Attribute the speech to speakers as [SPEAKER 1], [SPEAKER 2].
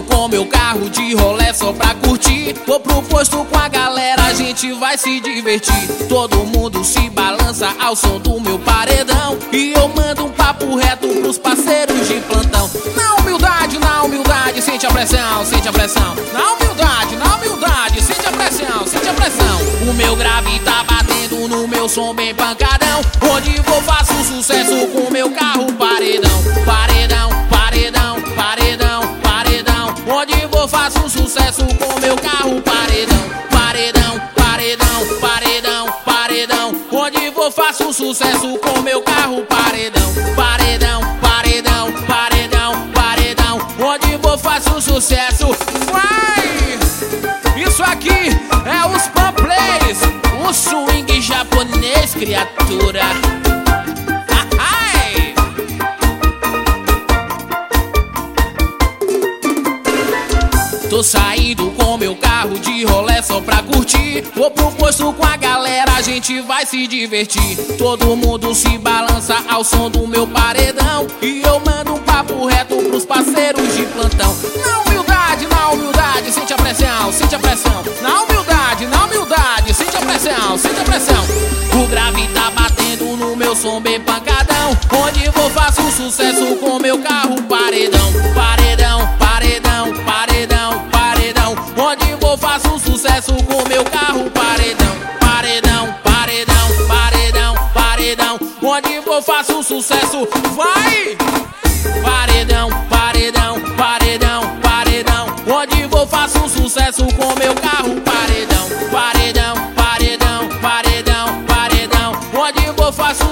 [SPEAKER 1] com meu carro de rolé só pra curtir. Vou pro posto com a galera, a gente vai se divertir. Todo mundo se balança ao som do meu paredão, e eu mando um papo reto pros parceiros de plantão. Na humildade, sente a pressão, sente a pressão. Na humildade, sente a pressão, sente a pressão. O meu grave tá batendo no meu som bem pancadão. Onde vou faço sucesso com meu carro paredão. Paredão, paredão, paredão, paredão. Onde vou faço sucesso com meu carro paredão. Paredão, paredão, paredão, paredão. Onde vou faço sucesso com meu carro paredão. Paredão, paredão, paredão, paredão. Onde vou faço sucesso. Vai! Isso aqui é os Pamplays, o swing japonês, criatura. Tô saindo com meu carro de rolé só pra curtir. Vou pro posto com a galera, a gente vai se divertir. Todo mundo se balança ao som do meu paredão, e eu mando um papo reto pros parceiros de plantão. Na humildade, sente a pressão, sente a pressão. Na humildade, sente a pressão, sente a pressão. O grave tá batendo no meu som bem pancadão. Onde vou faço sucesso com meu carro paredão. Paredão, paredão, paredão, paredão. Onde vou faço sucesso com meu carro paredão. Paredão, paredão, paredão, paredão. Onde vou faço sucesso. Vai! Paredão, paredão, paredão, paredão. Onde vou faço sucesso com meu carro paredão. Paredão, paredão, paredão, paredão. Onde vou faço